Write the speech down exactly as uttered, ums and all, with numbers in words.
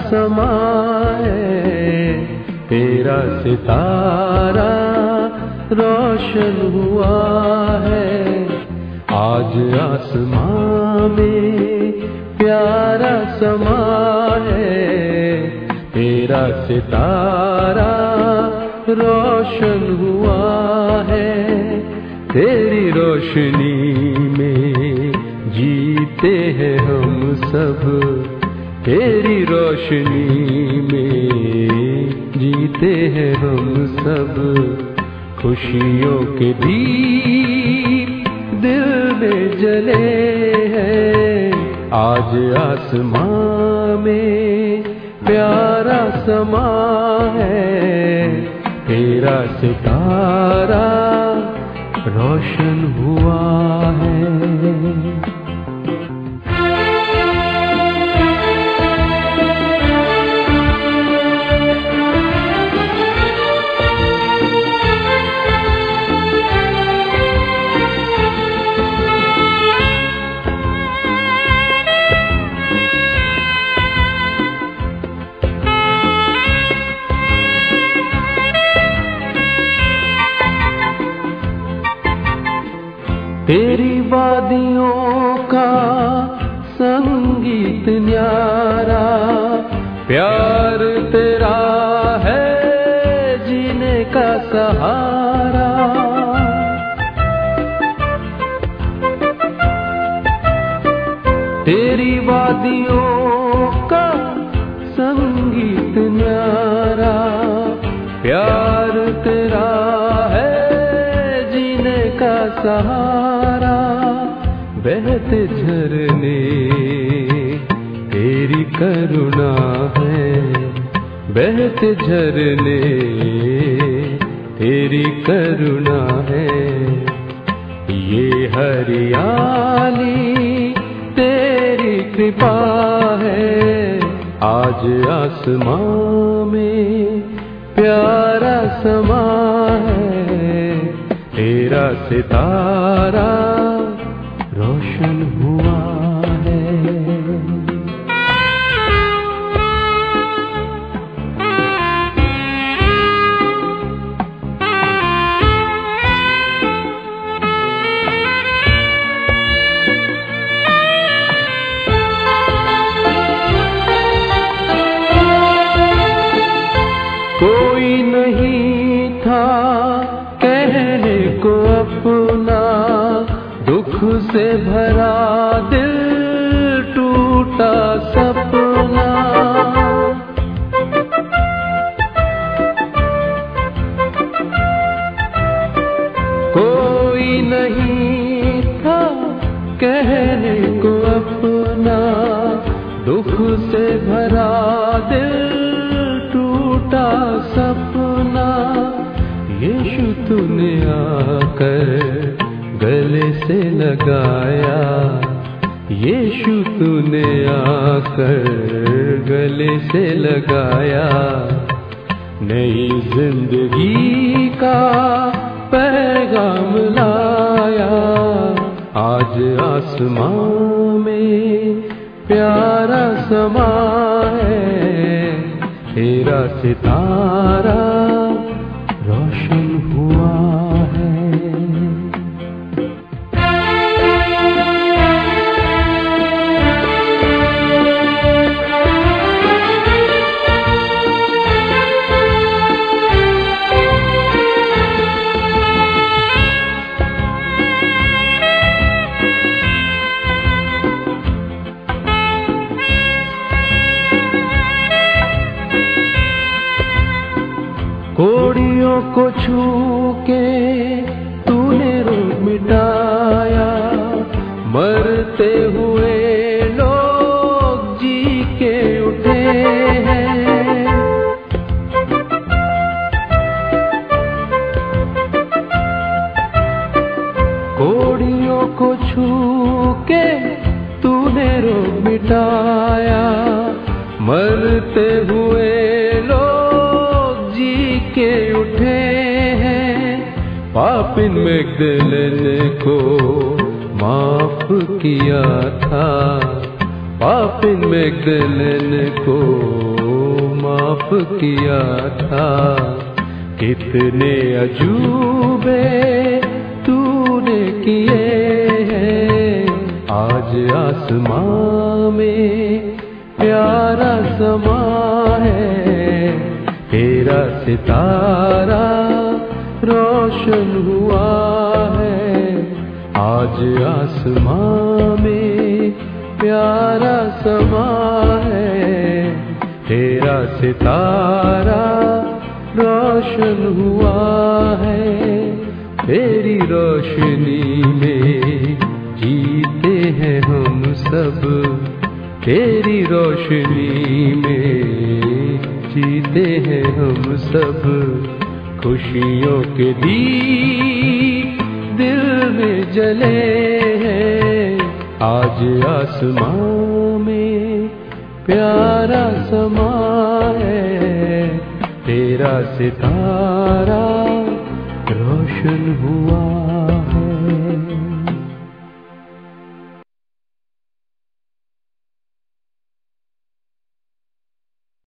समा है, तेरा सितारा रोशन हुआ है। आज आसमां में प्यारा समा है, तेरा सितारा रोशन हुआ है। तेरी रोशनी में जीते हैं हम सब, तेरी रोशनी में जीते हैं हम सब। खुशियों के दीप दिल में जले हैं, आज आसमां में प्यारा समा है, तेरा सितारा रोशन हुआ है। तेरी वादियों का संगीत न्यारा, प्यार तेरा है जीने का सहारा। तेरी वादियों का संगीत न्यारा, प्यार तेरा है जीने का सहारा। बहते झरने तेरी करुणा है, बहते झरने तेरी करुणा है। ये हरियाली तेरी कृपा है, आज आसमां में प्यारा समा है, तेरा सितारा रोशन हुआ है। कोई नहीं था कहने को अपना, दुख से भरा दिल टूटा सपना। कोई नहीं था कहने को अपना, दुख से भरा दिल टूटा सपना। यीशु तूने आकर गले से लगाया, यीशु तूने आकर गले से लगाया। नई जिंदगी का पैगाम लाया, आज आसमां में प्यारा समा है, तेरा सितारा रोशन हुआ है। कोड़ियों को छू के तूने रोग मिटाया, मरते हुए लोग जी के उठे हैं। कोड़ियों को छू के तूने रोग मिटाया, मरते हुए लोग जी के उठे हैं। पापिन मैगदलेने को माफ किया था, पापिन मैगदलेन को माफ किया था। कितने अजूबे तूने किए हैं, आज आसमां में प्यारा समा है। तेरा सितारा रोशन हुआ है, आज आसमां में प्यारा समा है। तेरा सितारा रोशन हुआ है, तेरी रोशनी में जीते हैं हम सब। तेरी रोशनी में जीते हैं हम सब। खुशियों के दीप दिल में जले हैं, आज आसमां में प्यारा समा है। तेरा सितारा रोशन हुआ है।